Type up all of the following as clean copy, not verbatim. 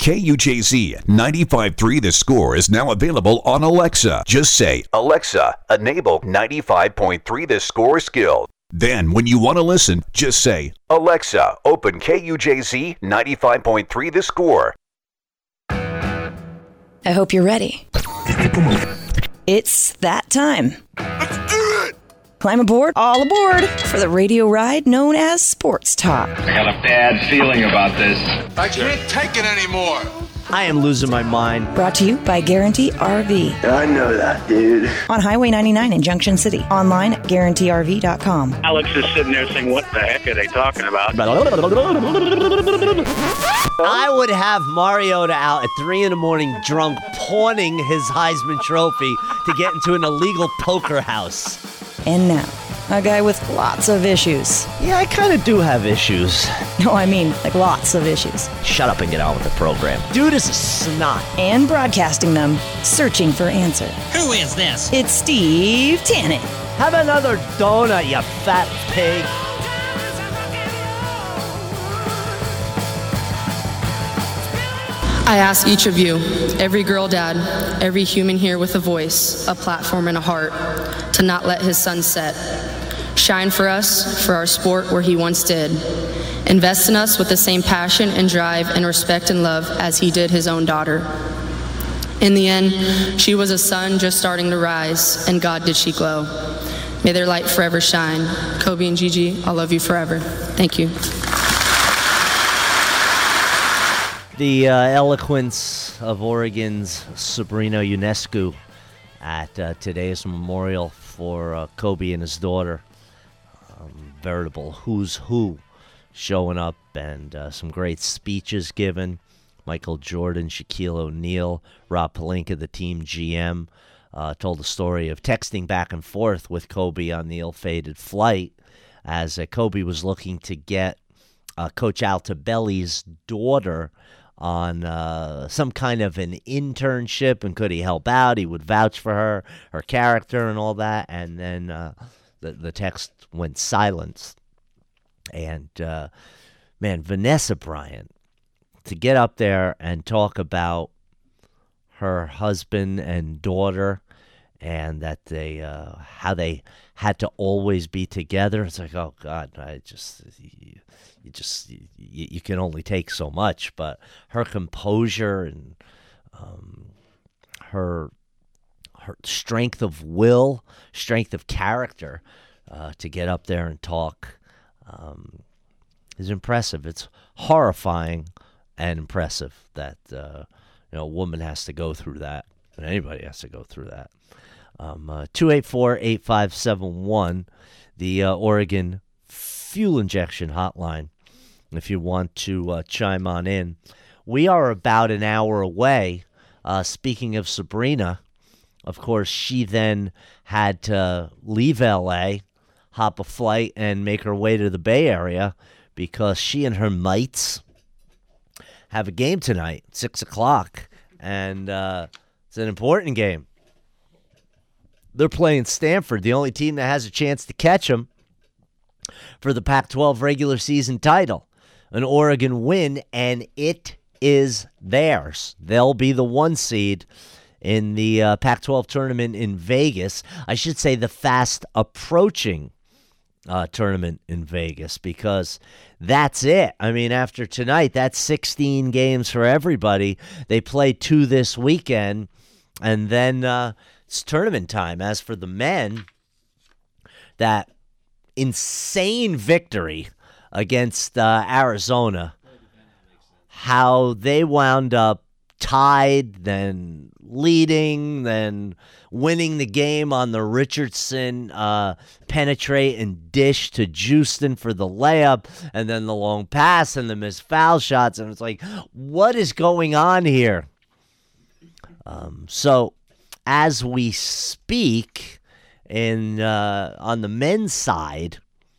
KUJZ 95.3 The Score is now available on Alexa. Just say, Alexa, enable 95.3 The Score skill. Then, when you want to listen, just say, Alexa, open KUJZ 95.3 The Score. I hope you're ready. It's that time. Let's do it! Climb aboard, all aboard, for the radio ride known as Sports Talk. I got a bad feeling about this. I can't take it anymore. I am losing my mind. Brought to you by Guarantee RV. I know that, dude. On Highway 99 in Junction City. Online at GuaranteeRV.com. Alex is sitting there saying, what the heck are they talking about? I would have Mariota out at 3 a.m. drunk, pawning his Heisman Trophy to get into an illegal poker house. And now, a guy with lots of issues. Yeah, I kind of do have issues. No, I mean, like lots of issues. Shut up and get on with the program. Dude is a snot. And broadcasting them, searching for answer. Who is this? It's Steve Tanning. Have another donut, you fat pig. I ask each of you, every girl dad, every human here with a voice, a platform, and a heart, to not let his sun set. Shine for us, for our sport where he once did. Invest in us with the same passion and drive and respect and love as he did his own daughter. In the end, she was a sun just starting to rise, and God did she glow. May their light forever shine. Kobe and Gigi, I love you forever. Thank you. The eloquence of Oregon's Sabrina Ionescu at today's memorial for Kobe and his daughter. Veritable who's who showing up, and some great speeches given. Michael Jordan, Shaquille O'Neal, Rob Pelinka, the team GM, told the story of texting back and forth with Kobe on the ill-fated flight as Kobe was looking to get Coach Altobelli's daughter on some kind of an internship, and could he help out? He would vouch for her character and all that, and then the text went silent. And, man, Vanessa Bryant, to get up there and talk about her husband and daughter and that they how they had to always be together, it's like, oh, God, you can only take so much. But her composure and her strength of will, strength of character to get up there and talk is impressive. It's horrifying and impressive that a woman has to go through that, and anybody has to go through that. 284-8571, the Oregon fuel injection hotline, if you want to chime on in. We are about an hour away. Speaking of Sabrina, of course, she then had to leave L.A., hop a flight, and make her way to the Bay Area because she and her mates have a game tonight, 6 o'clock, and it's an important game. They're playing Stanford, the only team that has a chance to catch them for the Pac-12 regular season title. An Oregon win, and it is theirs. They'll be the 1 seed in the Pac-12 tournament in Vegas. I should say the fast approaching tournament in Vegas, because that's it. I mean, after tonight, that's 16 games for everybody. They play 2 this weekend, and then it's tournament time. As for the men, that insane victory against Arizona, how they wound up tied, then leading, then winning the game on the Richardson penetrate and dish to Houston for the layup, and then the long pass and the missed foul shots. And it's like, what is going on here? So as we speak, on the men's side,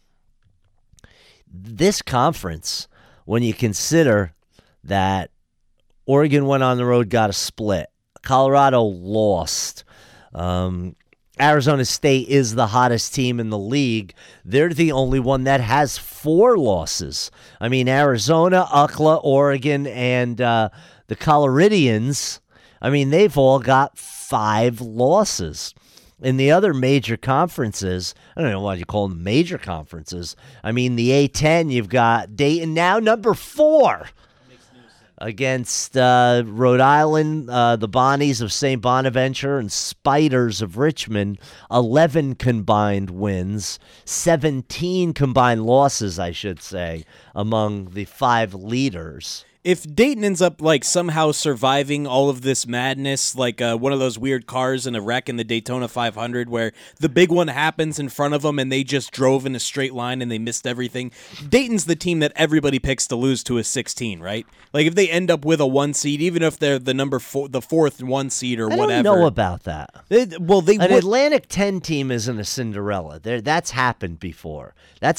this conference, when you consider that Oregon went on the road, got a split, Colorado lost, Arizona State is the hottest team in the league. They're the only one that has 4 losses. I mean, Arizona, UCLA, Oregon, and the Coloradians, I mean, they've all got 5 losses. In the other major conferences, I don't know why you call them major conferences. I mean, the A-10, you've got Dayton now, number 4. Against Rhode Island, the Bonnies of St. Bonaventure and Spiders of Richmond, 11 combined wins, 17 combined losses, I should say, among the 5 leaders. If Dayton ends up like somehow surviving all of this madness, like one of those weird cars in a wreck in the Daytona 500 where the big one happens in front of them and they just drove in a straight line and they missed everything, Dayton's the team that everybody picks to lose to a 16, right? Like if they end up with a 1 seed, even if they're the number 4, the 4th 1 seed or whatever. I don't know about that. An Atlantic 10 team isn't a Cinderella. That's happened before. That's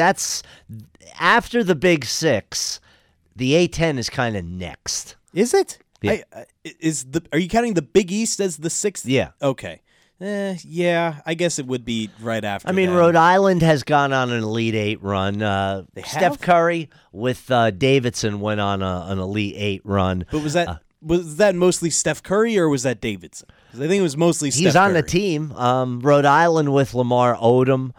after the Big 6. The A-10 is kind of next. Is it? Yeah. Are you counting the Big East as the 6th? Yeah. Okay. Yeah, I guess it would be right after. I mean, that. Rhode Island has gone on an Elite 8 run. Steph Curry with Davidson went on an Elite 8 run. But was that mostly Steph Curry or was that Davidson? Because I think it was mostly Steph Curry. He's on the team. Rhode Island with Lamar Odom.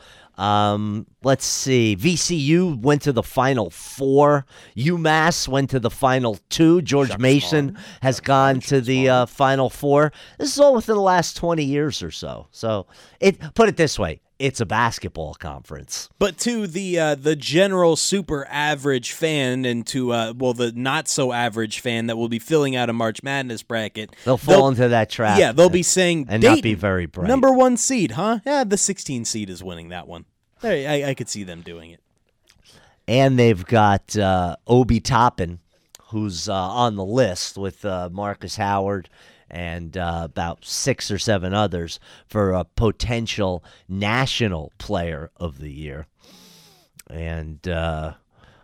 Let's see. VCU went to the Final 4. UMass went to the Final 2. George Mason has gone to the Final 4. This is all within the last 20 years or so. So put it this way. It's a basketball conference. But to the general super average fan and to the not so average fan that will be filling out a March Madness bracket, they'll fall into that trap. Yeah, they'll be saying and Dayton, not be very bright. Number 1 seed, huh? Yeah, the 16 seed is winning that one. I could see them doing it. And they've got Obi Toppin, who's on the list with Marcus Howard and about 6 or 7 others for a potential National Player of the Year. And but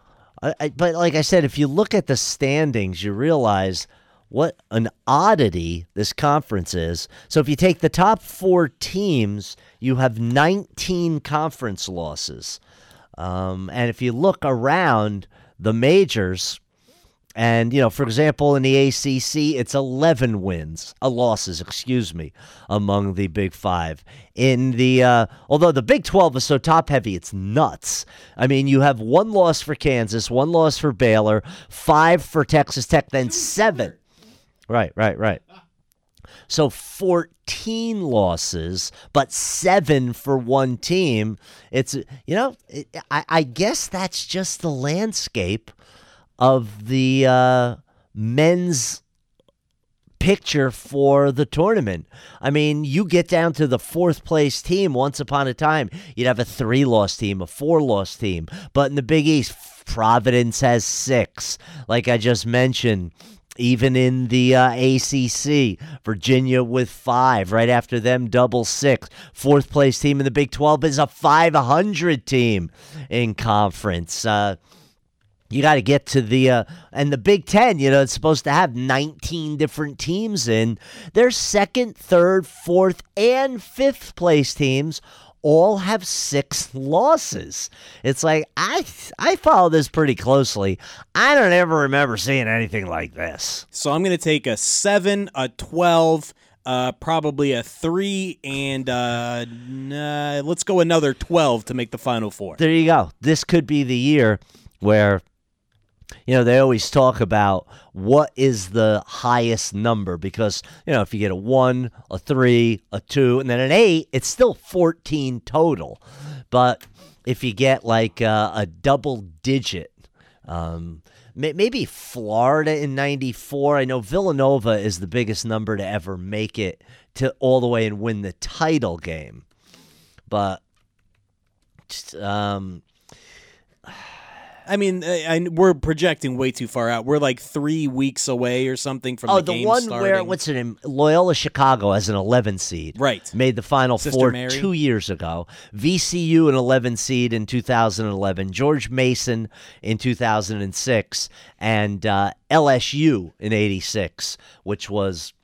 like I said, if you look at the standings, you realize what an oddity this conference is. So if you take the top 4 teams, you have 19 conference losses. And if you look around the majors, and, for example, in the ACC, it's 11 losses, among the Big 5. In the, although the Big 12 is so top-heavy, it's nuts. I mean, you have 1 loss for Kansas, 1 loss for Baylor, 5 for Texas Tech, then 7. Right. So 14 losses, but 7 for one team. It's, I guess that's just the landscape of the men's picture for the tournament. I mean, you get down to the 4th place team. Once upon a time, you'd have a 3-loss team, a 4-loss team. But in the Big East, Providence has 6. Like I just mentioned, even in the ACC, Virginia with 5. Right after them, double 6. 4th place team in the Big 12 is a 500 team in conference. You got to get to the and the Big 10, it's supposed to have 19 different teams in. Their 2nd, 3rd, 4th, and 5th place teams all have 6 losses. It's like, I follow this pretty closely. I don't ever remember seeing anything like this. So I'm going to take a 7, a 12, probably a 3, and let's go another 12 to make the Final 4. There you go. This could be the year where, they always talk about what is the highest number because, if you get a 1, a 3, a 2, and then an 8, it's still 14 total. But if you get like a double digit, maybe Florida in 94. I know Villanova is the biggest number to ever make it to all the way and win the title game. But I mean, we're projecting way too far out. We're like 3 weeks away or something from the game starting. Oh, the one where, what's her name? Loyola Chicago as an 11 seed. Right. Made the Final Sister Four Mary. 2 years ago. VCU, an 11 seed in 2011. George Mason in 2006. And LSU in 86, which was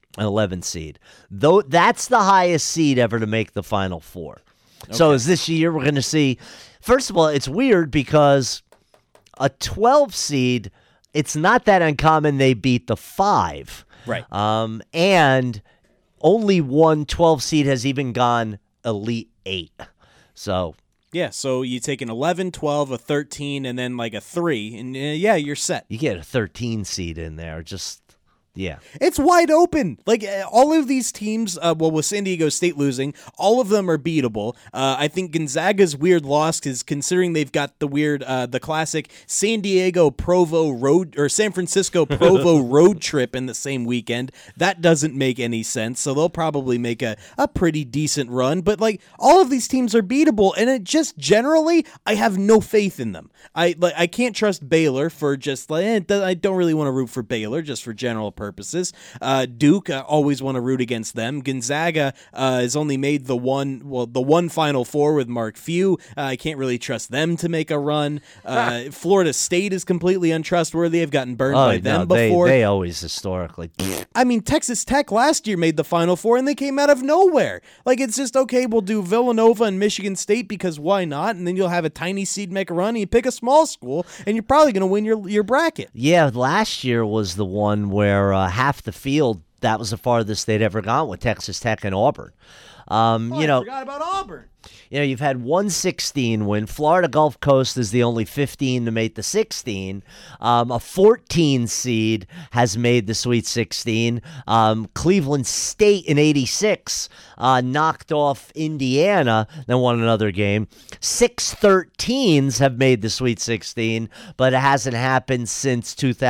an 11 seed. Though that's the highest seed ever to make the Final Four. Okay. So is this year we're going to see, first of all, it's weird because a 12 seed, it's not that uncommon they beat the 5. Right. And only one 12 seed has even gone Elite 8. So yeah, so you take an 11, 12, a 13, and then like a 3, and you're set. You get a 13 seed in there, just... Yeah. It's wide open. Like, all of these teams, with San Diego State losing, all of them are beatable. I think Gonzaga's weird loss is considering they've got the classic San Diego Provo road, or San Francisco Provo road trip in the same weekend. That doesn't make any sense, so they'll probably make a pretty decent run. But, like, all of these teams are beatable, and it just generally, I have no faith in them. I can't trust Baylor for just, I don't really want to root for Baylor just for general purposes. Duke, always want to root against them. Gonzaga has only made the one Final Four with Mark Few. I can't really trust them to make a run. Florida State is completely untrustworthy. I've gotten burned by them before. They always historically. I mean, Texas Tech last year made the Final Four and they came out of nowhere. Like, it's just, okay, we'll do Villanova and Michigan State because why not? And then you'll have a tiny seed make a run and you pick a small school and you're probably going to win your bracket. Yeah, last year was the one where half the field, that was the farthest they'd ever gone with Texas Tech and Auburn. I forgot about Auburn. You know, you've had 116 win. Florida Gulf Coast is the only 15 to make the 16. A 14 seed has made the Sweet 16. Cleveland State in 86 knocked off Indiana, then won another game. 6 13s have made the Sweet 16, but it hasn't happened since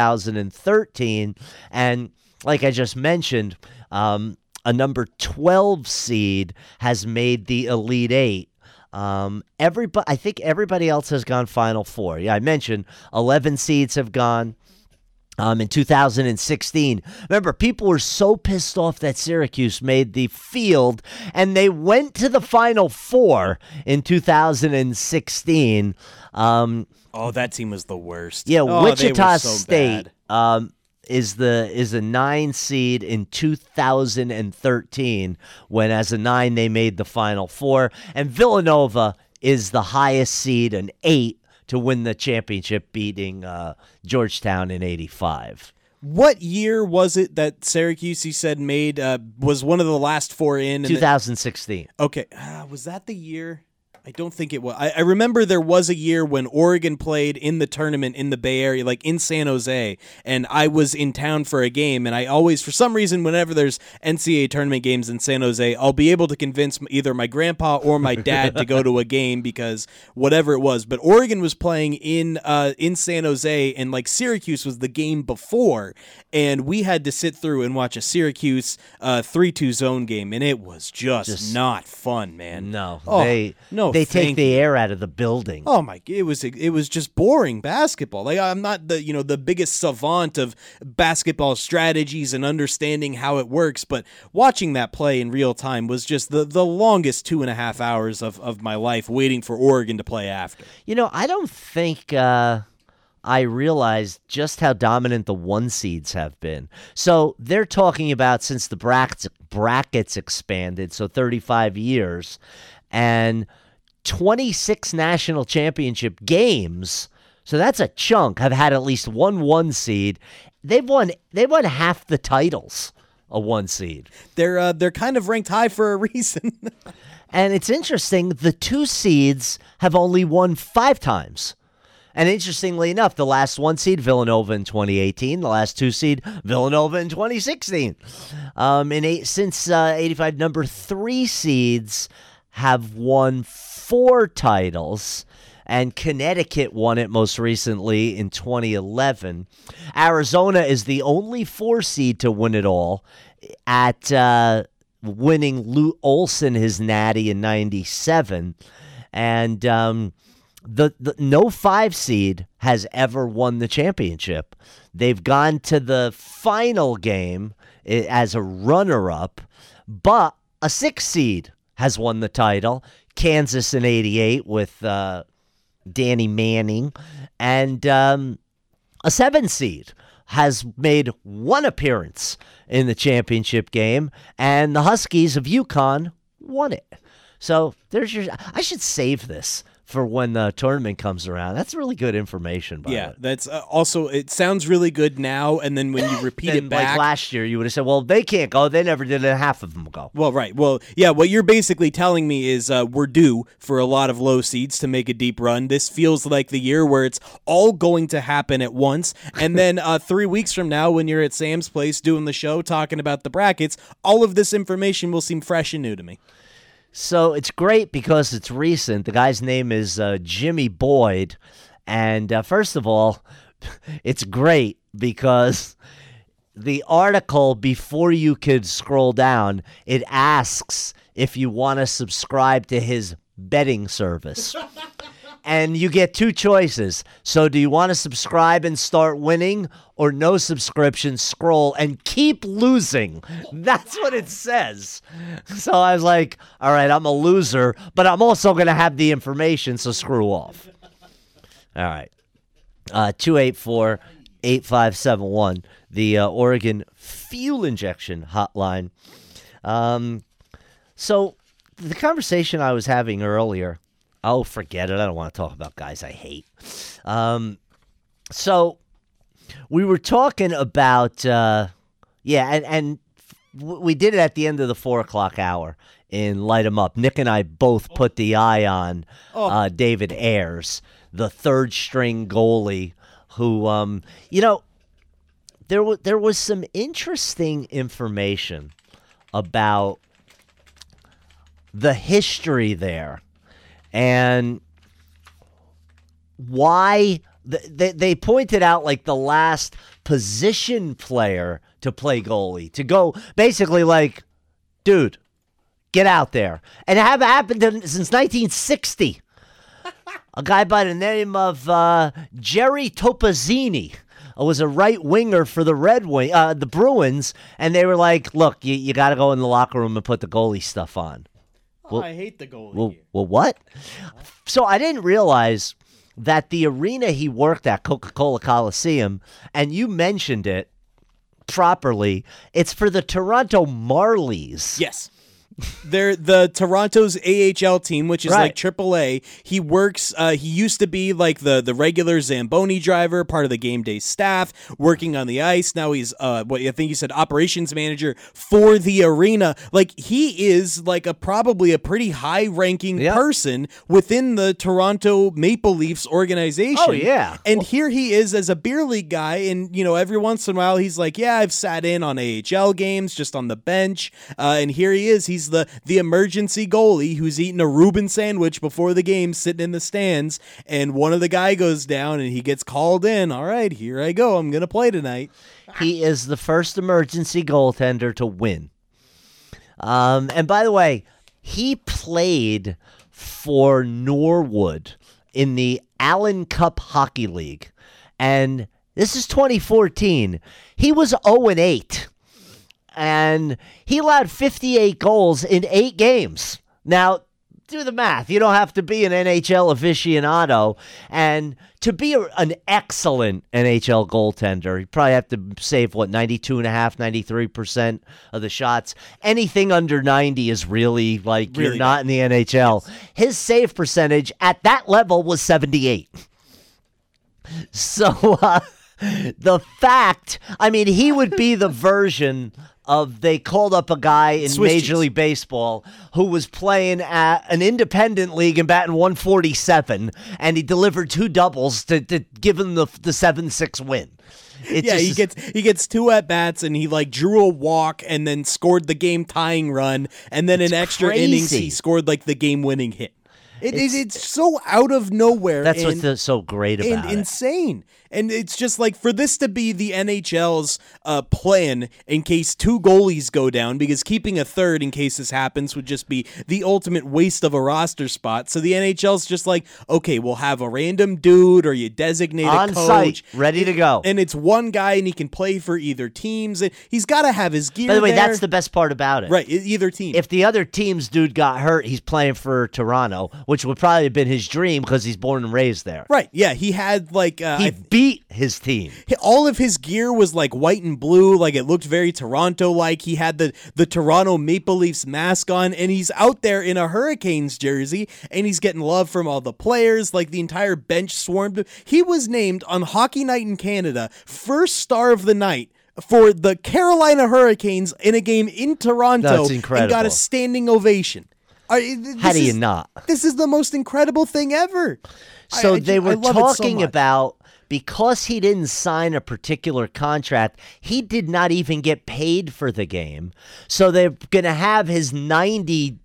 2013. And like I just mentioned, a number 12 seed has made the Elite 8. I think everybody else has gone Final Four. Yeah, I mentioned 11 seeds have gone in 2016. Remember, people were so pissed off that Syracuse made the field, and they went to the Final Four in 2016. That team was the worst. Yeah, Wichita State. Is a 9 seed in 2013 when as a 9 they made the Final Four, and Villanova is the highest seed, an 8 to win the championship, beating Georgetown in 85. What year was it that Syracuse, you said, made was one of the last 4 in? 2016. Okay, was that the year? I don't think it was. I remember there was a year when Oregon played in the tournament in the Bay Area, like in San Jose, and I was in town for a game, and I always, for some reason, whenever there's NCAA tournament games in San Jose, I'll be able to convince either my grandpa or my dad to go to a game because whatever it was. But Oregon was playing in San Jose, and like Syracuse was the game before, and we had to sit through and watch a Syracuse 3-2 zone game, and it was just not fun, man. No, no. They take the air out of the building. Oh my! It was just boring basketball. Like, I'm not the biggest savant of basketball strategies and understanding how it works, but watching that play in real time was just the longest 2.5 hours of my life waiting for Oregon to play after. You know, I don't think I realized just how dominant the 1 seeds have been. So they're talking about since the brackets expanded, so 35 years, and 26 national championship games, so that's a chunk, have had at least one seed. They've won half the titles, a 1 seed. They're kind of ranked high for a reason. And it's interesting, the 2 seeds have only won 5 times. And interestingly enough, the last 1 seed, Villanova in 2018. The last 2 seed, Villanova in 2016. Since 85, number 3 seeds have won 4 titles, and Connecticut won it most recently in 2011. Arizona is the only 4 seed to win it all, at winning Lou Olson his natty in 97. And the no 5 seed has ever won the championship. They've gone to the final game as a runner-up, but a 6 seed has won the title. Kansas in 88 with Danny Manning. And a 7 seed has made one appearance in the championship game, and the Huskies of UConn won it. So there's your. I should save this for when the tournament comes around. That's really good information. By it. That's also, it sounds really good now, and then when you repeat it back. Like last year, you would have said, well, they can't go. They never did it. Half of them go. Well, right. Well, yeah, what you're basically telling me is we're due for a lot of low seeds to make a deep run. This feels like the year where it's all going to happen at once, and then 3 weeks from now, when you're at Sam's place doing the show, talking about the brackets, all of this information will seem fresh and new to me. So it's great because it's recent. The guy's name is Jimmy Boyd. And first of all, it's great because the article, before you could scroll down, it asks if you want to subscribe to his betting service. And you get two choices. So do you want to subscribe and start winning, or no subscription, scroll and keep losing? That's what it says. So I was like, all right, I'm a loser, but I'm also going to have the information, so screw off. All right. 284-8571, the Oregon Fuel Injection Hotline. So the conversation I was having earlier, oh, forget it. I don't want to talk about guys I hate. So we were talking about, and we did it at the end of the 4 o'clock hour in Light 'Em Up. Nick and I both put the eye on David Ayers, the third-string goalie who, there was some interesting information about the history there. And why they pointed out like the last position player to play goalie, to go basically like, dude, get out there. And it haven't happened since 1960. A guy by the name of Jerry Topazzini was a right winger for the Bruins, and they were like, look, you got to go in the locker room and put the goalie stuff on. Well, I hate the goalie. Well, what? So I didn't realize that the arena he worked at, Coca-Cola Coliseum, and you mentioned it properly, it's for the Toronto Marlies. Yes. They're the Toronto's AHL team, which is like AAA. He works, he used to be like the regular Zamboni driver, part of the game day staff, working on the ice. Now he's, what I think you said, operations manager for the arena. Like, he is like probably a pretty high ranking person within the Toronto Maple Leafs organization. Oh, yeah. And here he is as a beer league guy. And, every once in a while he's like, yeah, I've sat in on AHL games just on the bench. And here he is. He's the emergency goalie who's eating a Reuben sandwich before the game, sitting in the stands, and one of the guy goes down and he gets called in. All right, here I go. I'm going to play tonight. He is the first emergency goaltender to win. And by the way, he played for Norwood in the Allen Cup Hockey League. And this is 2014. He was 0-8. And he allowed 58 goals in 8 games. Now, do the math. You don't have to be an NHL aficionado. And to be an excellent NHL goaltender, you probably have to save, 92.5%, 93% of the shots. Anything under 90 is really, you're not in the NHL. Yes. His save percentage at that level was 78. So, the fact, he would be the version of, they called up a guy in Major League Baseball who was playing at an independent league and batting 147, and he delivered 2 doubles to give him the 7-6 win. He gets 2 at-bats, and he drew a walk and then scored the game-tying run, and then in extra innings he scored the game-winning hit. It's so out of nowhere. That's what's so great about it. And insane. And it's just for this to be the NHL's plan in case 2 goalies go down, because keeping a third in case this happens would just be the ultimate waste of a roster spot. So the NHL's just okay, we'll have a random dude, or you designate on a coach. Site, ready to go. And it's one guy, and he can play for either teams. And he's got to have his gear. By the way, there. That's the best part about it. Right, either team. If the other team's dude got hurt, he's playing for Toronto. which would probably have been his dream because he's born and raised there. Right. Yeah. He had like He beat his team. all of his gear was like white and blue, like it looked very Toronto-like. He had the Toronto Maple Leafs mask on, and he's out there in a Hurricanes jersey, and he's getting love from all the players. Like the entire bench swarmed him. He was named on Hockey Night in Canada first star of the night for the Carolina Hurricanes in a game in Toronto. That's incredible. And got a standing ovation. How do you not? This is the most incredible thing ever. So they were love it so talking much. about, because he didn't sign a particular contract, he did not even get paid for the game. So they're going to have his 90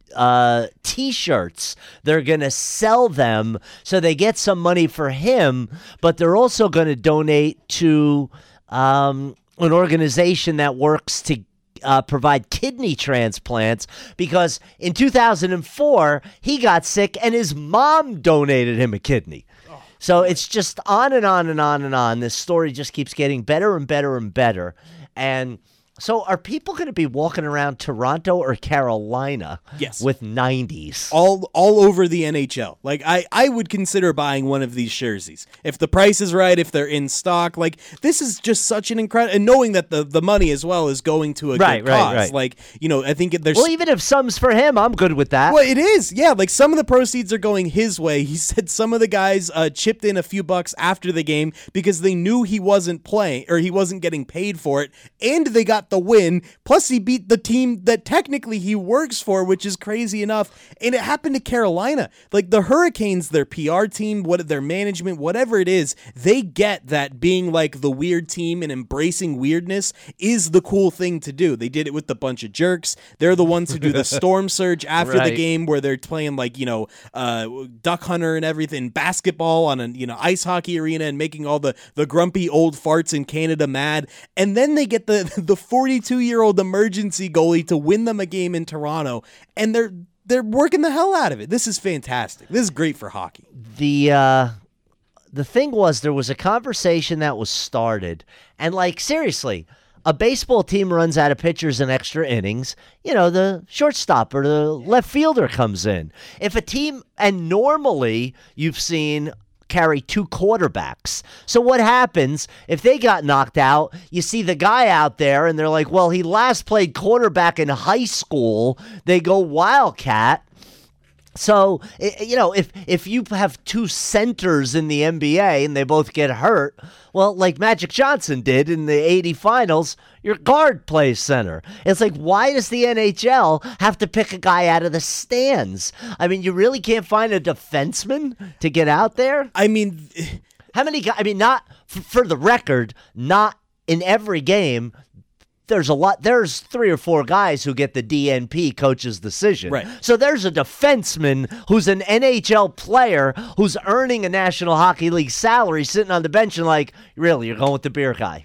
T-shirts. They're going to sell them so they get some money for him, but they're also going to donate to an organization that works to provide kidney transplants, because in 2004 he got sick and his mom donated him a kidney. So it's just on and on and on and on. This story just keeps getting better and better and better. And so are people going to be walking around Toronto or Carolina Yes. with 90s? all over the NHL. Like I would consider buying one of these jerseys if the price is right, if they're in stock. Like this is just such an incredible, and knowing that the money as well is going to a good cause. Right. Like, you know, I think there's Well, even if some's for him, I'm good with that. Well, it is. Yeah, like some of the proceeds are going his way. He said some of the guys chipped in a few bucks after the game because they knew he wasn't playing or he wasn't getting paid for it, and they got the win. Plus, he beat the team that technically he works for, which is crazy enough. And it happened to Carolina. Like the Hurricanes, their PR team, their management, whatever it is, they get that being like the weird team and embracing weirdness is the cool thing to do. They did it with the bunch of jerks. They're the ones who do the storm surge after the Right. game where they're playing like, you know, duck hunter and everything, basketball on a, you know, ice hockey arena and making all the grumpy old farts in Canada mad. And then they get the 42-year-old emergency goalie to win them a game in Toronto, and they're working the hell out of it. This is fantastic. This is great for hockey. The thing was, there was a conversation that was started, and like seriously, a baseball team runs out of pitchers in extra innings, you know, the shortstop or the left fielder comes in. If a team, and normally you've seen carry two quarterbacks. So what happens if they got knocked out? You see the guy out there and they're like, well, he last played quarterback in high school. They go Wildcat. So, you know, if you have two centers in the NBA and they both get hurt, well, like Magic Johnson did in the 80 finals, your guard plays center. It's like, why does the NHL have to pick a guy out of the stands? I mean, you really can't find a defenseman to get out there? I mean, How many guys? I mean, not for the record, not in every game. There's 3 or 4 guys who get the DNP coach's decision. Right. So there's a defenseman who's an NHL player who's earning a National Hockey League salary sitting on the bench and like, really, you're going with the beer guy.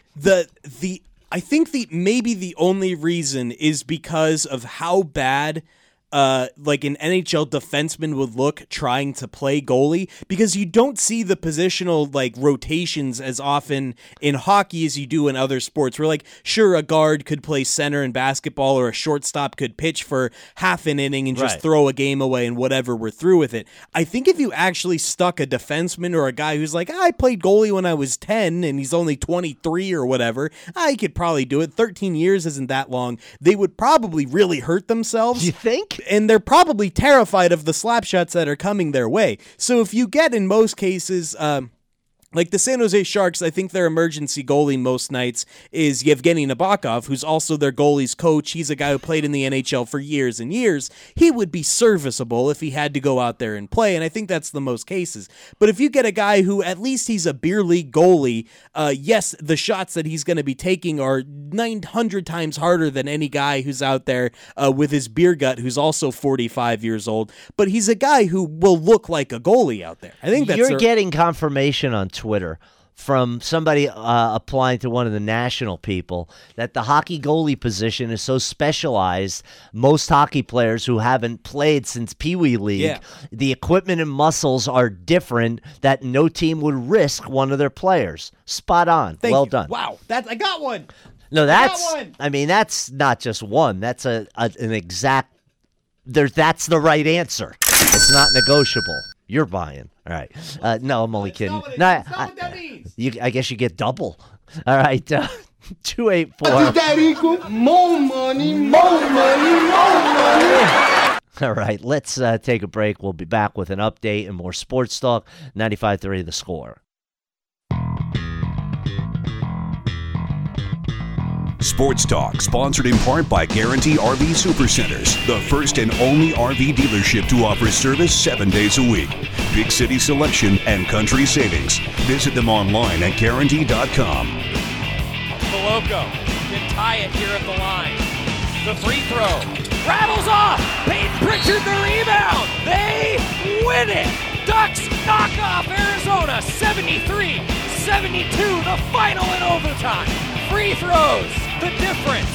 I think maybe the only reason is because of how bad like an NHL defenseman would look trying to play goalie, because you don't see the positional like rotations as often in hockey as you do in other sports, where like, sure, a guard could play center in basketball or a shortstop could pitch for half an inning and just Right. throw a game away and whatever, we're through with it. I think if you actually stuck a defenseman or a guy who's like, I played goalie when I was 10 and he's only 23 or whatever, I could probably do it. 13 years isn't that long. They would probably really hurt themselves. You think? And they're probably terrified of the slap shots that are coming their way. So if you get, in most cases, like the San Jose Sharks, I think their emergency goalie most nights is Yevgeny Nabokov, who's also their goalie's coach. He's a guy who played in the NHL for years and years. He would be serviceable if he had to go out there and play, and I think that's the most cases. But if you get a guy who at least he's a beer league goalie, yes, the shots that he's going to be taking are 900 times harder than any guy who's out there with his beer gut who's also 45 years old. But he's a guy who will look like a goalie out there. I think that's You're getting confirmation on Twitter from somebody applying to one of the national people that the hockey goalie position is so specialized. Most hockey players who haven't played since Pee Wee League, the equipment and muscles are different, that no team would risk one of their players. Spot on. Thank well you. done. Wow, I got one. No, that's. one. I mean, that's not just one. That's an exact. That's the right answer. It's not negotiable. You're buying. All right. No, I'm only kidding. That's not what that means. I guess you get double. All right. 284. More money, more money, more money. All right. Let's take a break. We'll be back with an update and more sports talk. 95.3 The Score. Sports Talk, sponsored in part by Guarantee RV Supercenters, the first and only RV dealership to offer service 7 days a week. Big city selection and country savings. Visit them online at Guarantee.com. Coloco can tie it here at the line. The free throw rattles off. Peyton Pritchard the rebound. They win it. Ducks knock off Arizona 73-72. The final in overtime. Free throws, the difference.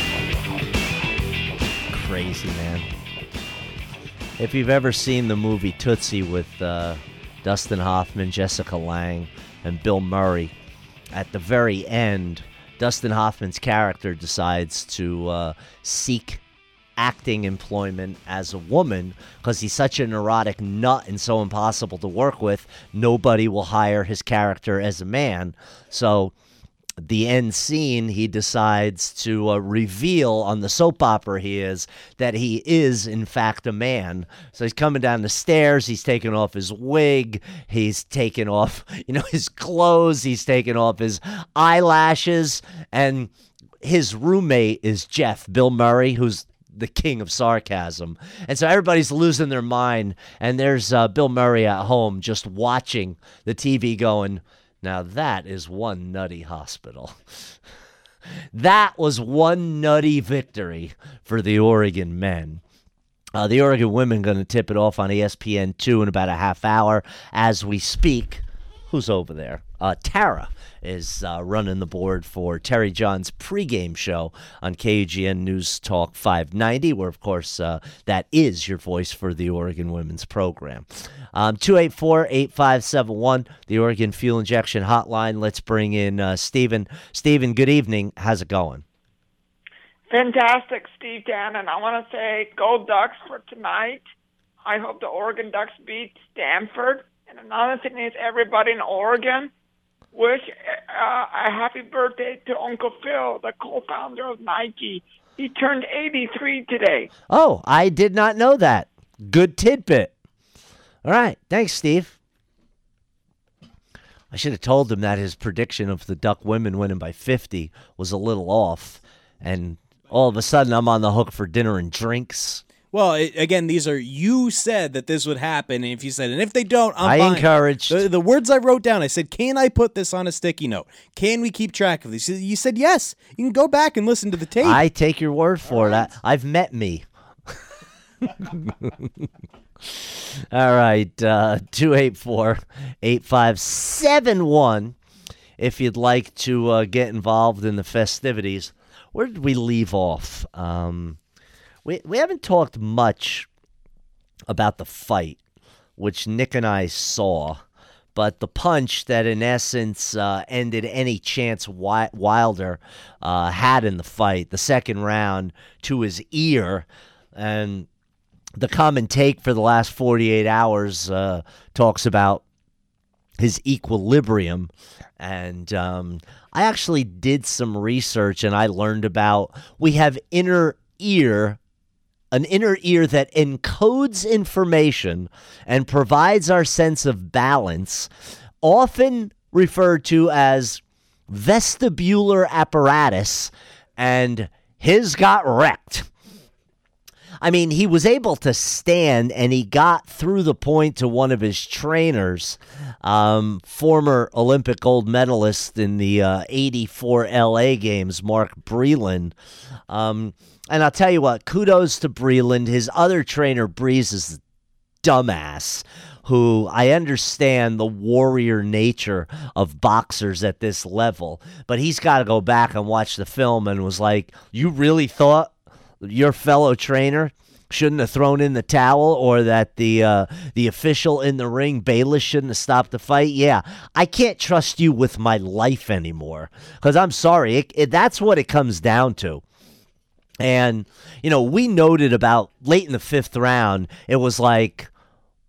Crazy, man. If you've ever seen the movie Tootsie with Dustin Hoffman, Jessica Lange, and Bill Murray, at the very end, Dustin Hoffman's character decides to seek acting employment as a woman because he's such a neurotic nut and so impossible to work with, nobody will hire his character as a man. So the end scene, he decides to reveal on the soap opera he is that he is, in fact, a man. So he's coming down the stairs. He's taking off his wig. He's taking off, his clothes. He's taking off his eyelashes. And his roommate is Jeff, Bill Murray, who's the king of sarcasm. And so everybody's losing their mind. And there's Bill Murray at home just watching the TV going, now that is one nutty hospital. That was one nutty victory for the Oregon men. The Oregon women going to tip it off on ESPN2 in about a half hour as we speak. Who's over there? Tara is running the board for Terry John's pregame show on KUGN News Talk 590, where, of course, that is your voice for the Oregon women's program. 284-8571, the Oregon Fuel Injection Hotline. Let's bring in Stephen. Stephen, good evening. How's it going? Fantastic, Steve Gannon. I want to say go Ducks for tonight. I hope the Oregon Ducks beat Stanford. And another thing is everybody in Oregon wish a happy birthday to Uncle Phil, the co-founder of Nike. He turned 83 today. Oh, I did not know that. Good tidbit. All right. Thanks, Steve. I should have told him that his prediction of the Duck women winning by 50 was a little off. And all of a sudden, I'm on the hook for dinner and drinks. Well, again, you said that this would happen, and if you said, and if they don't, I'm fine. Encouraged. The words I wrote down, I said, can I put this on a sticky note? Can we keep track of this? You said yes. You can go back and listen to the tape. I take your word for it. I've met me. All right, 284-8571. If you'd like to get involved in the festivities. Where did we leave off? We haven't talked much about the fight, which Nick and I saw, but the punch that in essence ended any chance Wilder had in the fight, the second round, to his ear, and the common take for the last 48 hours talks about his equilibrium. And I actually did some research, and I learned about we have an inner ear that encodes information and provides our sense of balance, often referred to as vestibular apparatus, and his got wrecked. I mean, he was able to stand, and he got through the point to one of his trainers, former Olympic gold medalist in the 84 LA games, Mark Breland. And I'll tell you what, kudos to Breland. His other trainer, Breeze, is a dumbass, who I understand the warrior nature of boxers at this level, but he's got to go back and watch the film and was like, you really thought your fellow trainer shouldn't have thrown in the towel, or that the official in the ring, Bayless, shouldn't have stopped the fight? Yeah, I can't trust you with my life anymore, because I'm sorry, that's what it comes down to. And, we noted about late in the fifth round, it was like,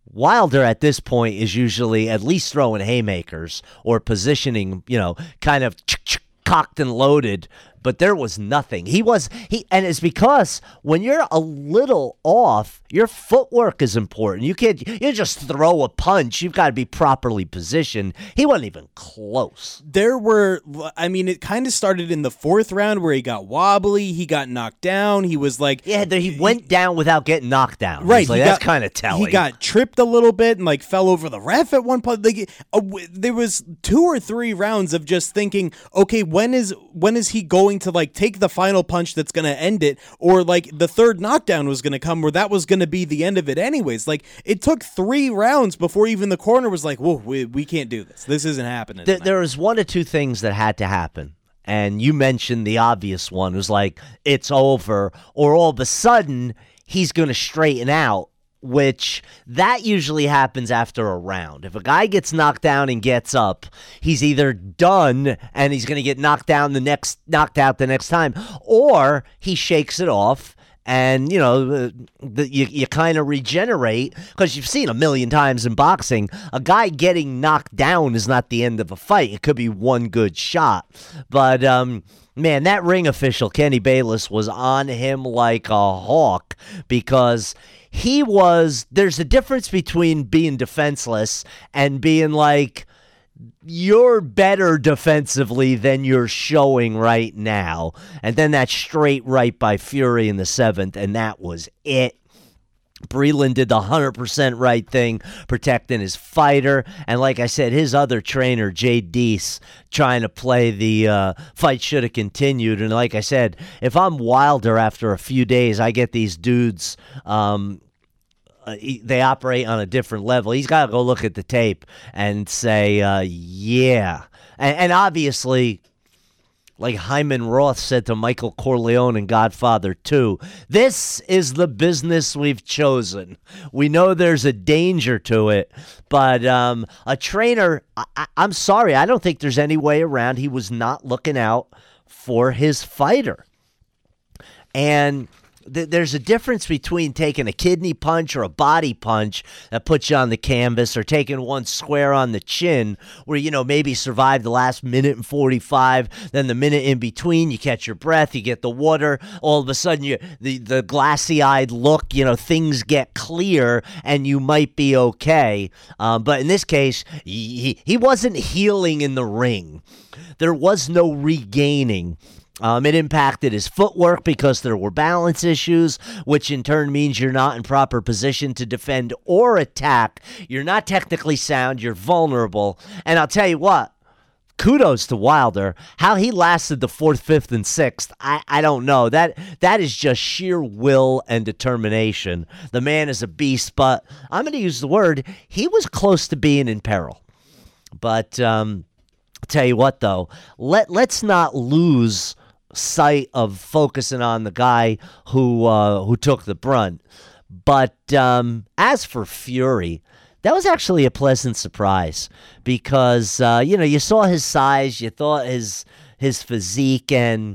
Wilder at this point is usually at least throwing haymakers or positioning, kind of cocked and loaded, but there was nothing. And it's because when you're a little off, your footwork is important. You just throw a punch. You've got to be properly positioned. He wasn't even close. It kind of started in the fourth round where he got wobbly. He got knocked down. He was like, he went down without getting knocked down. Right. That's kind of telling. He got tripped a little bit and fell over the ref at one point. There was 2 or 3 rounds of just thinking, okay, when is he going to take the final punch that's going to end it, or the third knockdown was going to come where that was going to be the end of it anyways. It took 3 rounds before even the corner was like, whoa, we can't do this. This isn't happening. There was 1 or 2 things that had to happen. And you mentioned the obvious one. It was like, it's over, or all of a sudden he's going to straighten out, which that usually happens after a round. If a guy gets knocked down and gets up, he's either done and he's going to get knocked out the next time, or he shakes it off and, you kind of regenerate, because you've seen a million times in boxing, a guy getting knocked down is not the end of a fight. It could be one good shot. But, man, that ring official, Kenny Bayless, was on him like a hawk, because there's a difference between being defenseless and being like, you're better defensively than you're showing right now. And then that straight right by Fury in the 7th, and that was it. Breland did the 100% right thing, protecting his fighter. And like I said, his other trainer, Jay Deese, trying to play the fight should have continued. And like I said, if I'm Wilder after a few days, I get these dudes, they operate on a different level. He's got to go look at the tape and say, yeah. And obviously, like Hyman Roth said to Michael Corleone in Godfather 2, this is the business we've chosen. We know there's a danger to it, but a trainer, I'm sorry, I don't think there's any way around. He was not looking out for his fighter. And there's a difference between taking a kidney punch or a body punch that puts you on the canvas, or taking one square on the chin where, maybe survive the last minute and 45, then the minute in between, you catch your breath, you get the water, all of a sudden the glassy-eyed look, things get clear and you might be okay. But in this case, he wasn't healing in the ring. There was no regaining. It impacted his footwork because there were balance issues, which in turn means you're not in proper position to defend or attack. You're not technically sound. You're vulnerable. And I'll tell you what, kudos to Wilder. How he lasted the 4th, 5th, and 6th, I don't know. That is just sheer will and determination. The man is a beast, but I'm going to use the word, he was close to being in peril. But I'll tell you what, though, let's not lose sight of focusing on the guy who took the brunt. But as for Fury, that was actually a pleasant surprise, because you saw his size, you thought his physique, and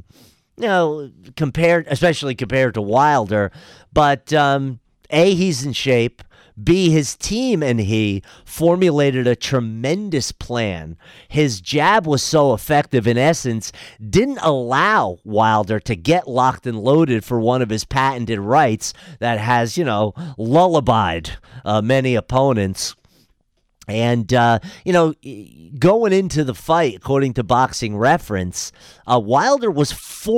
especially compared to Wilder, but A, he's in shape. B, his team and he formulated a tremendous plan. His jab was so effective, in essence, didn't allow Wilder to get locked and loaded for one of his patented rights that has, lullabied many opponents. And, going into the fight, according to Boxing Reference, Wilder was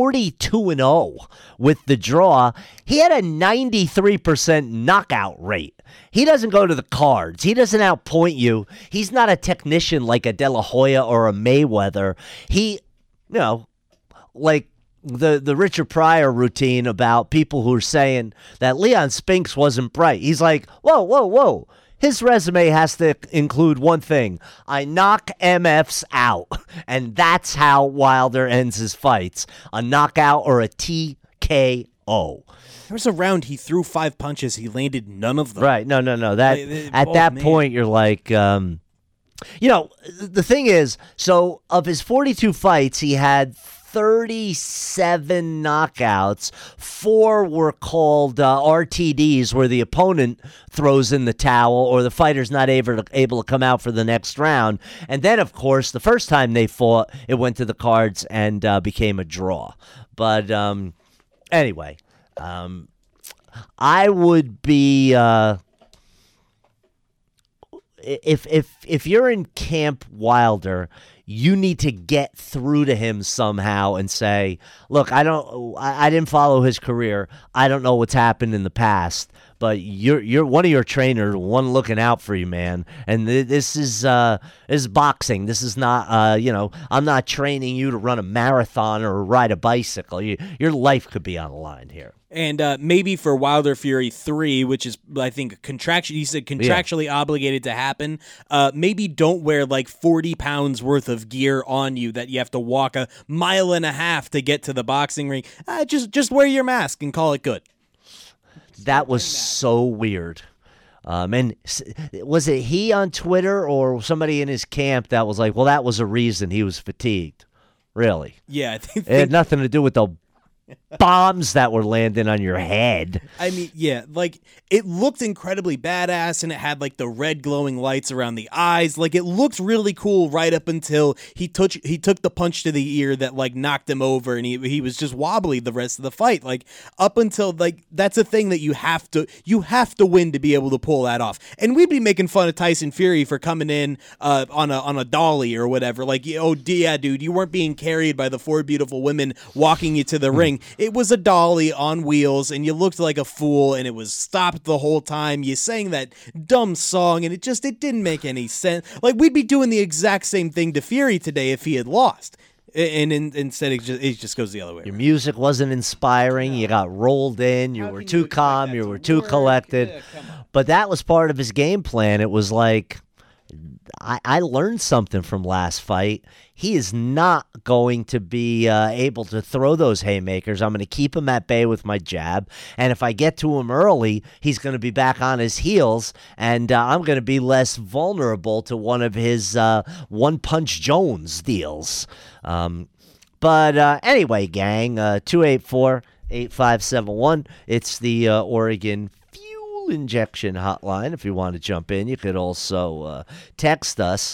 42-0 with the draw. He had a 93% knockout rate. He doesn't go to the cards. He doesn't outpoint you. He's not a technician like a De La Hoya or a Mayweather. He, like the Richard Pryor routine about people who are saying that Leon Spinks wasn't bright. He's like, whoa. His resume has to include one thing. I knock MFs out. And that's how Wilder ends his fights. A knockout or a TKO. There was a round he threw 5 punches. He landed none of them. Right. No. At that point, you're like, the thing is, so of his 42 fights, he had 37 knockouts. 4 were called RTDs, where the opponent throws in the towel or the fighter's not able to come out for the next round. And then, of course, the first time they fought, it went to the cards and became a draw. But anyway, I would be if you're in Camp Wilder, you need to get through to him somehow and say, look, I didn't follow his career. I don't know what's happened in the past, but you're one of your trainers, one looking out for you, man. And this is boxing. This is not I'm not training you to run a marathon or ride a bicycle. Your life could be on the line here. And maybe for Wilder Fury 3, which is, I think, contractually obligated to happen, maybe don't wear like 40 pounds worth of gear on you that you have to walk a mile and a half to get to the boxing ring. Just wear your mask and call it good. That was so weird. And was it he on Twitter or somebody in his camp that was like, well, that was a reason he was fatigued? Really? Yeah. I think it had nothing to do with the bombs that were landing on your head. I mean, yeah, like it looked incredibly badass, and it had like the red glowing lights around the eyes. Like it looked really cool right up until he took the punch to the ear that like knocked him over, and he was just wobbly the rest of the fight. Like up until like that's a thing that you have to win to be able to pull that off. And we'd be making fun of Tyson Fury for coming in on a dolly or whatever. Like, oh yeah, dude, you weren't being carried by the 4 beautiful women walking you to the ring. It was a dolly on wheels, and you looked like a fool, and it was stopped the whole time. You sang that dumb song, and it didn't make any sense. Like, we'd be doing the exact same thing to Fury today if he had lost. And instead, it just goes the other way. Your music wasn't inspiring. You got rolled in. You were too calm. You were too collected. Yeah, but that was part of his game plan. It was like, I learned something from last fight. He is not going to be able to throw those haymakers. I'm going to keep him at bay with my jab. And if I get to him early, he's going to be back on his heels. And I'm going to be less vulnerable to one of his one-punch Jones deals. But anyway, gang, 284-8571. It's the Oregon injection hotline. If you want to jump in, you could also text us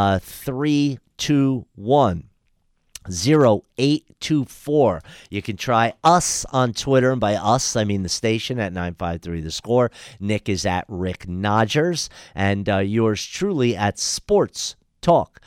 321-0824. You can try us on Twitter, and by us I mean the station at 953 The Score. Nick is at Rick Nodgers, and yours truly at Sports Talk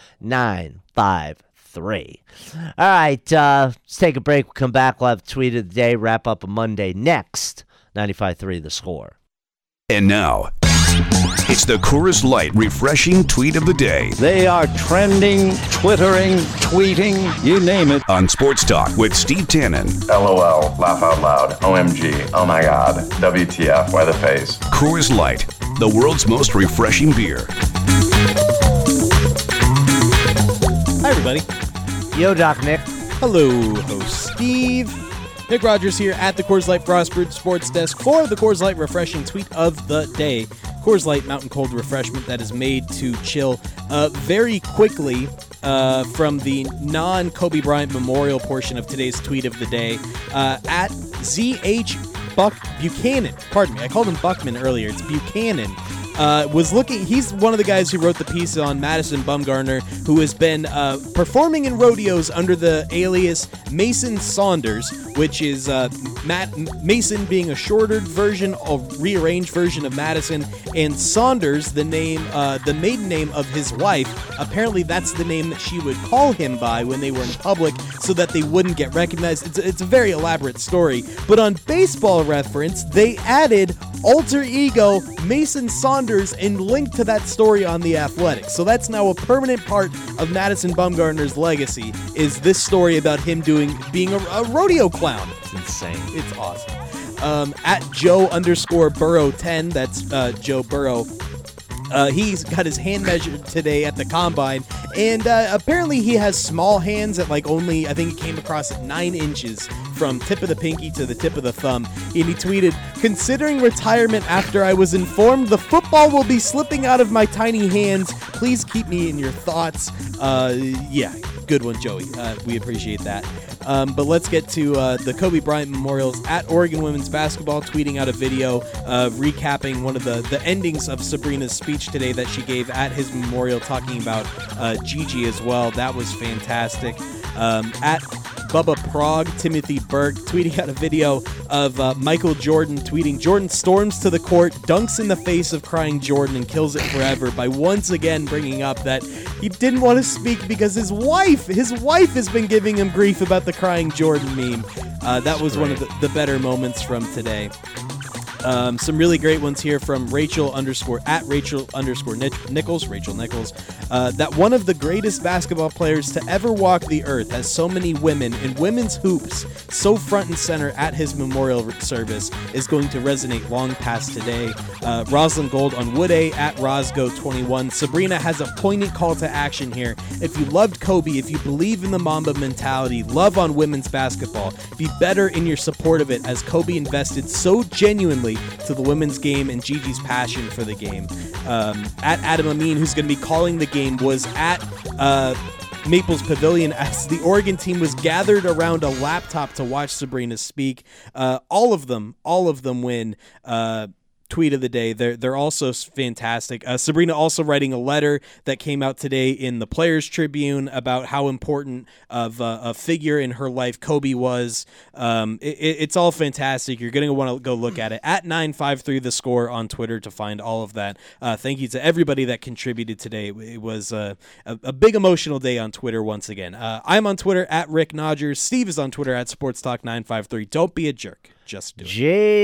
953. All right, let's take a break. We'll come back. We'll have tweet of the day, wrap up a Monday next. 95.3 The Score. And now, it's the Coors Light Refreshing Tweet of the Day. They are trending, twittering, tweeting, you name it. On Sports Talk with Steve Tannen. LOL, laugh out loud, OMG, oh my god, WTF, why the face. Coors Light, the world's most refreshing beer. Hi, everybody. Yo, Doc Nick. Hello, host Steve. Nick Rogers here at the Coors Light Frostbrewed Sports Desk for the Coors Light Refreshing Tweet of the Day. Coors Light Mountain Cold refreshment that is made to chill very quickly from the non-Kobe Bryant memorial portion of today's Tweet of the Day at ZH Buck Buchanan. Pardon me, I called him Buckman earlier. It's Buchanan. He's one of the guys who wrote the piece on Madison Bumgarner, who has been performing in rodeos under the alias Mason Saunders, which is Mason being a shortened version, a rearranged version of Madison, and Saunders, the maiden name of his wife. Apparently that's the name that she would call him by when they were in public so that they wouldn't get recognized. It's a very elaborate story, but on Baseball Reference, they added alter ego Mason Saunders and linked to that story on The Athletic. So that's now a permanent part of Madison Bumgarner's legacy, is this story about him being a rodeo clown. It's insane. It's awesome. At Joe_Burrow10, that's Joe Burrow. He's got his hand measured today at the combine, and apparently he has small hands at like only, I think it came across at 9 inches from tip of the pinky to the tip of the thumb. And he tweeted, "Considering retirement after I was informed the football will be slipping out of my tiny hands, please keep me in your thoughts." Yeah, Good one, Joey. We appreciate that. But let's get to the Kobe Bryant memorials. At Oregon Women's Basketball tweeting out a video recapping one of the endings of Sabrina's speech today that she gave at his memorial, talking about Gigi as well. That was fantastic. At Bubba Prague, Timothy Burke tweeting out a video of Michael Jordan tweeting, Jordan storms to the court, dunks in the face of crying Jordan, and kills it forever by once again bringing up that he didn't want to speak because his wife has been giving him grief about the crying Jordan meme. That was one of the better moments from today. Some really great ones here from Rachel Nichols. That one of the greatest basketball players to ever walk the earth has so many women in women's hoops so front and center at his memorial service is going to resonate long past today. Rosalind Gold on Wood A at Rosgo21. Sabrina has a poignant call to action here. If you loved Kobe, if you believe in the Mamba mentality, love on women's basketball, be better in your support of it, as Kobe invested so genuinely to the women's game and Gigi's passion for the game. At Adam Amin, who's going to be calling the game, was at Maples Pavilion as the Oregon team was gathered around a laptop to watch Sabrina speak. All of them win tweet of the day. They're also fantastic. Sabrina also writing a letter that came out today in the Players Tribune about how important of a figure in her life Kobe was. It's all fantastic. You're going to want to go look at it at 953 The Score on Twitter to find all of that. Thank you to everybody that contributed today. It was a big emotional day on Twitter once again. I'm on Twitter at Rick Nodgers. Steve is on Twitter at Sports Talk 953. Don't be a jerk. Just do it.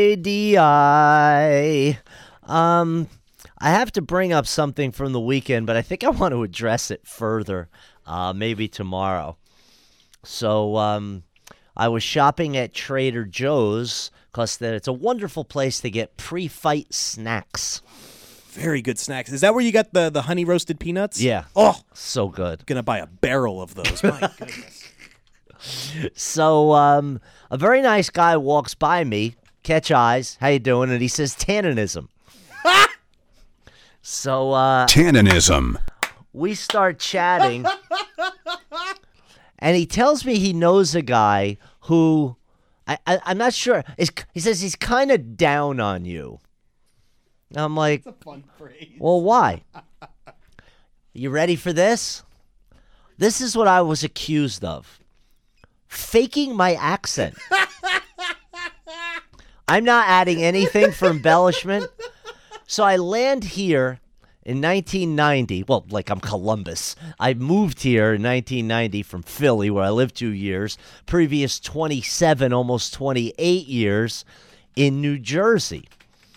JDI. I have to bring up something from the weekend, but I think I want to address it further, maybe tomorrow. So I was shopping at Trader Joe's because it's a wonderful place to get pre-fight snacks. Very good snacks. Is that where you got the honey roasted peanuts? Yeah. Oh, so good. Gonna buy a barrel of those. My goodness. So a very nice guy walks by me, catch eyes, how you doing? And he says, tanninism. So tanninism. We start chatting, and he tells me he knows a guy who, I'm not sure, he says he's kind of down on you. And I'm like, that's a fun phrase. Well, why? You ready for this? This is what I was accused of. Faking my accent. I'm not adding anything for embellishment. So I land here in 1990. Well, like I'm Columbus. I moved here in 1990 from Philly, where I lived 2 years. Previous 27, almost 28 years in New Jersey.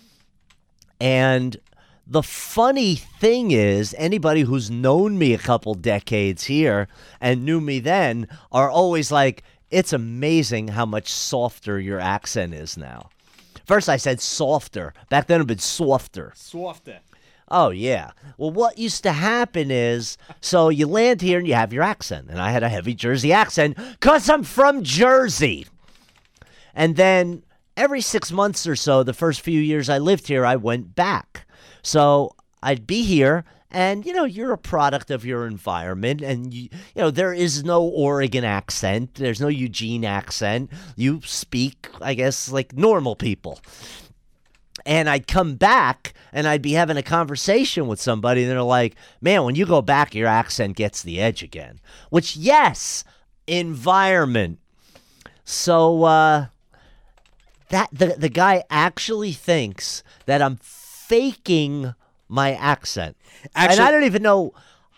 And the funny thing is, anybody who's known me a couple decades here and knew me then are always like, it's amazing how much softer your accent is now. First I said softer. Back then it would have been softer. Softer. Oh, yeah. Well, what used to happen is, so you land here and you have your accent. And I had a heavy Jersey accent because I'm from Jersey. And then every 6 months or so, the first few years I lived here, I went back. So I'd be here, and, you're a product of your environment, and, there is no Oregon accent. There's no Eugene accent. You speak, I guess, like normal people. And I'd come back, and I'd be having a conversation with somebody, and they're like, man, when you go back, your accent gets the edge again. Which, yes, environment. So that the guy actually thinks that I'm faking my accent. Actually, and I don't even know.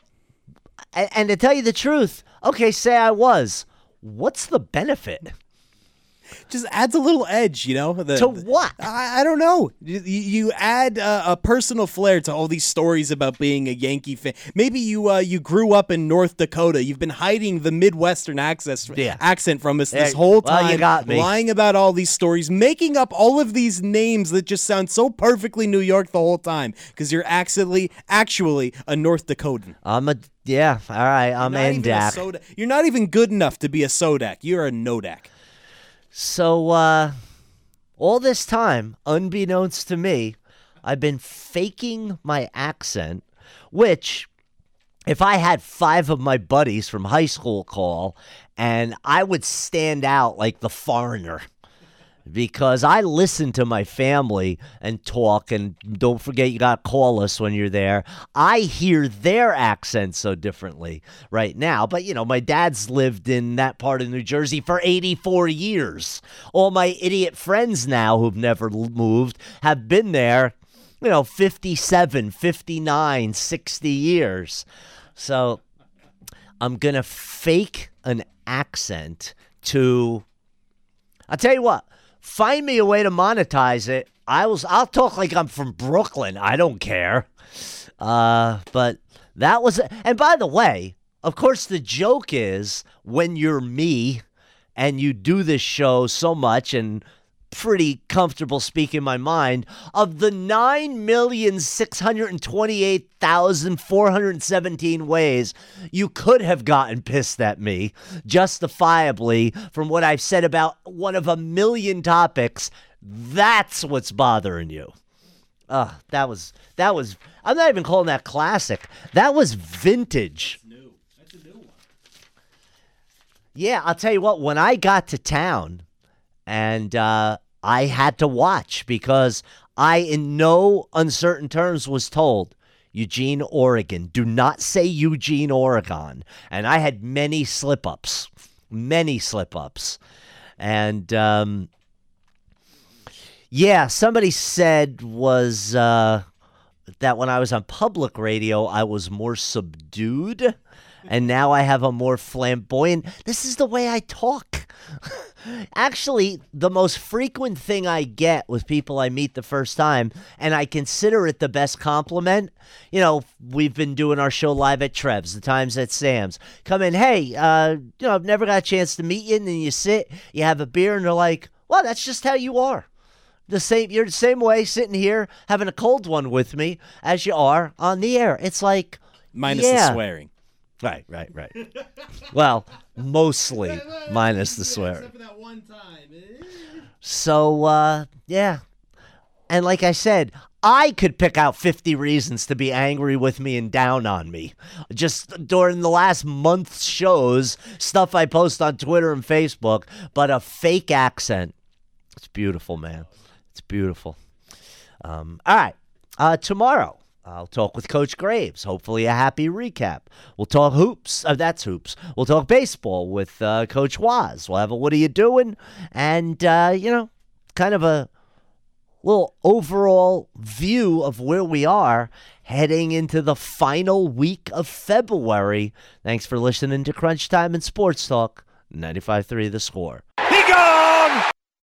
And to tell you the truth, okay, say I was. What's the benefit? Just adds a little edge, To what? I don't know. You add a personal flair to all these stories about being a Yankee fan. Maybe you grew up in North Dakota. You've been hiding the Midwestern accent from us this whole time. Well, you got me. Lying about all these stories, making up all of these names that just sound so perfectly New York the whole time because you're actually a North Dakotan. Yeah, all right, I'm Endak. You're not even good enough to be a Sodak. You're a Nodak. So, all this time, unbeknownst to me, I've been faking my accent, which if I had 5 of my buddies from high school call, and I would stand out like the foreigner because I listen to my family and talk, and don't forget you got to call us when you're there. I hear their accents so differently right now. But, my dad's lived in that part of New Jersey for 84 years. All my idiot friends now who've never moved have been there, 57, 59, 60 years. So I'm going to fake an accent to, I'll tell you what, find me a way to monetize it. I'll talk like I'm from Brooklyn. I don't care. But that was, and by the way, of course, the joke is when you're me and you do this show so much and pretty comfortable speaking my mind, of the 9,628,417 ways you could have gotten pissed at me justifiably from what I've said about one of a million topics. That's what's bothering you. That was I'm not even calling that classic. That was vintage. That's a new one. Yeah, I'll tell you what, when I got to town and I had to watch because I, in no uncertain terms, was told, Eugene, Oregon. Do not say Eugene, Oregon. And I had many slip-ups. And, somebody said was that when I was on public radio, I was more subdued. And now I have a more flamboyant. This is the way I talk. Actually, the most frequent thing I get with people I meet the first time, and I consider it the best compliment, we've been doing our show live at Trev's, the times at Sam's. Come in, hey, I've never got a chance to meet you, and then you sit, you have a beer, and they're like, well, that's just how you are. You're the same way sitting here having a cold one with me as you are on the air. It's like, minus the swearing. Right. Well, mostly minus the swearing. Except for that one time. So, yeah. And like I said, I could pick out 50 reasons to be angry with me and down on me. Just during the last month's shows, stuff I post on Twitter and Facebook, but a fake accent. It's beautiful, man. It's beautiful. All right. Tomorrow, I'll talk with Coach Graves. Hopefully a happy recap. We'll talk hoops. That's hoops. We'll talk baseball with Coach Waz. We'll have a what are you doing? And, kind of a little overall view of where we are heading into the final week of February. Thanks for listening to Crunch Time and Sports Talk. 95.3 The Score. Be gone!